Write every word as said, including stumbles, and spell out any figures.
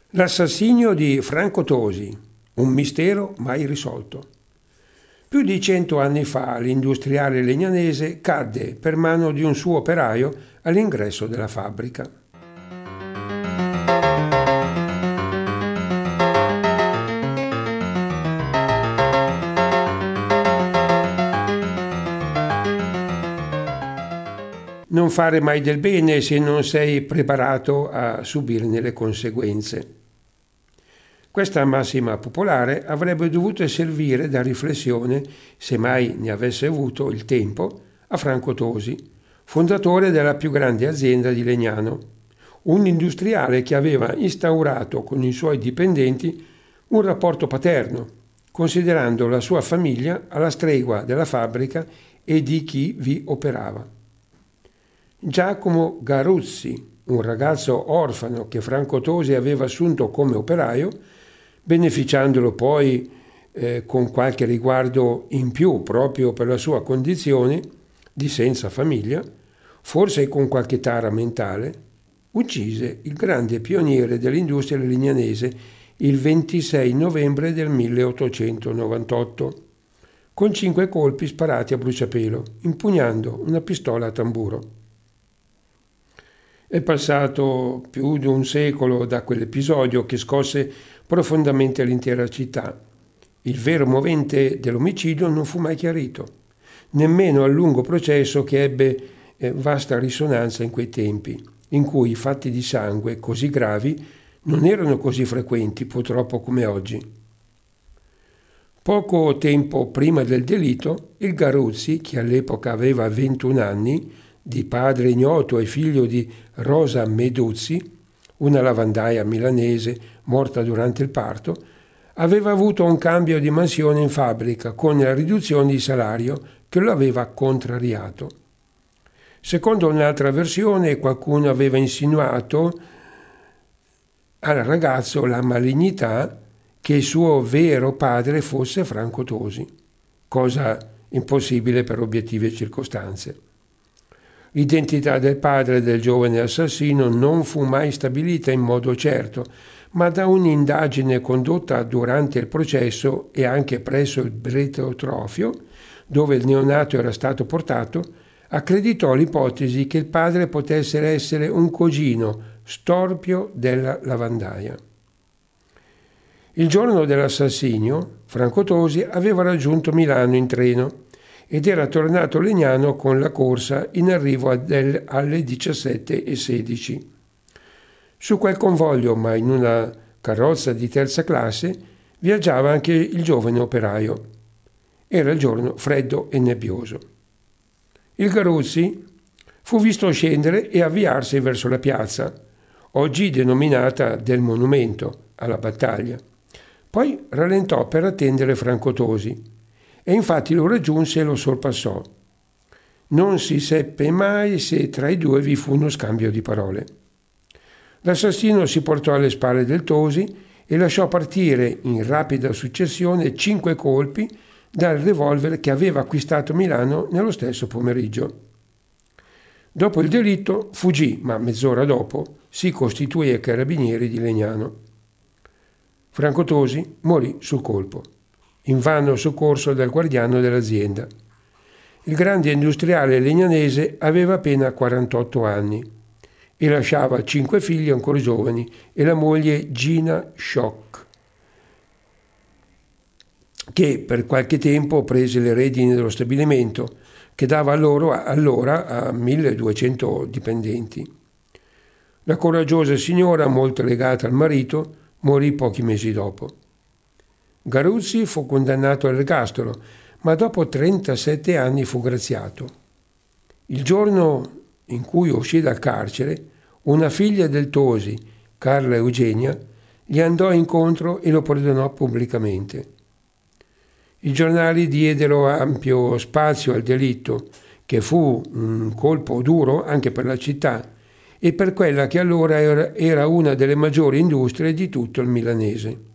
L'assassinio di Franco Tosi, un mistero mai risolto. Più di cento anni fa l'industriale legnanese cadde per mano di un suo operaio all'ingresso della fabbrica. Non fare mai del bene se non sei preparato a subirne le conseguenze. Questa massima popolare avrebbe dovuto servire da riflessione, se mai ne avesse avuto il tempo, a Franco Tosi, fondatore della più grande azienda di Legnano, un industriale che aveva instaurato con i suoi dipendenti un rapporto paterno, considerando la sua famiglia alla stregua della fabbrica e di chi vi operava. Giacomo Garuzzi, un ragazzo orfano che Franco Tosi aveva assunto come operaio, beneficiandolo poi eh, con qualche riguardo in più proprio per la sua condizione di senza famiglia, forse con qualche tara mentale, uccise il grande pioniere dell'industria legnanese il ventisei novembre del milleottocentonovantotto, con cinque colpi sparati a bruciapelo, impugnando una pistola a tamburo. È passato più di un secolo da quell'episodio che scosse profondamente l'intera città. Il vero movente dell'omicidio non fu mai chiarito, nemmeno al lungo processo che ebbe eh, vasta risonanza in quei tempi, in cui i fatti di sangue così gravi non erano così frequenti purtroppo come oggi. Poco tempo prima del delitto, il Garuzzi, che all'epoca aveva ventuno anni, di padre ignoto e figlio di Rosa Meduzzi, una lavandaia milanese morta durante il parto, aveva avuto un cambio di mansione in fabbrica con la riduzione di salario che lo aveva contrariato. Secondo un'altra versione, qualcuno aveva insinuato al ragazzo la malignità che il suo vero padre fosse Franco Tosi, cosa impossibile per obiettive circostanze. L'identità del padre del giovane assassino non fu mai stabilita in modo certo, ma da un'indagine condotta durante il processo e anche presso il retrotrofio, dove il neonato era stato portato, accreditò l'ipotesi che il padre potesse essere un cugino storpio della lavandaia. Il giorno dell'assassinio, Franco Tosi aveva raggiunto Milano in treno ed era tornato a Legnano con la corsa in arrivo del, alle diciassette e sedici. Su quel convoglio, ma in una carrozza di terza classe, viaggiava anche il giovane operaio. Era il giorno freddo e nebbioso. Il Garuzzi fu visto scendere e avviarsi verso la piazza, oggi denominata del Monumento alla battaglia. Poi rallentò per attendere Franco Tosi e infatti lo raggiunse e lo sorpassò. Non si seppe mai se tra i due vi fu uno scambio di parole. L'assassino si portò alle spalle del Tosi e lasciò partire in rapida successione cinque colpi dal revolver che aveva acquistato a Milano nello stesso pomeriggio. Dopo il delitto fuggì, ma mezz'ora dopo si costituì ai carabinieri di Legnano. Franco Tosi morì sul colpo, invano soccorso dal guardiano dell'azienda. Il grande industriale legnanese aveva appena quarantotto anni e lasciava cinque figli ancora giovani e la moglie Gina Schock, che per qualche tempo prese le redini dello stabilimento, che dava loro allora a milleduecento dipendenti. La coraggiosa signora, molto legata al marito, morì pochi mesi dopo. Garuzzi fu condannato all'ergastolo, ma dopo trentasette anni fu graziato. Il giorno in cui uscì dal carcere, una figlia del Tosi, Carla Eugenia, gli andò incontro e lo perdonò pubblicamente. I giornali diedero ampio spazio al delitto, che fu un colpo duro anche per la città e per quella che allora era una delle maggiori industrie di tutto il milanese.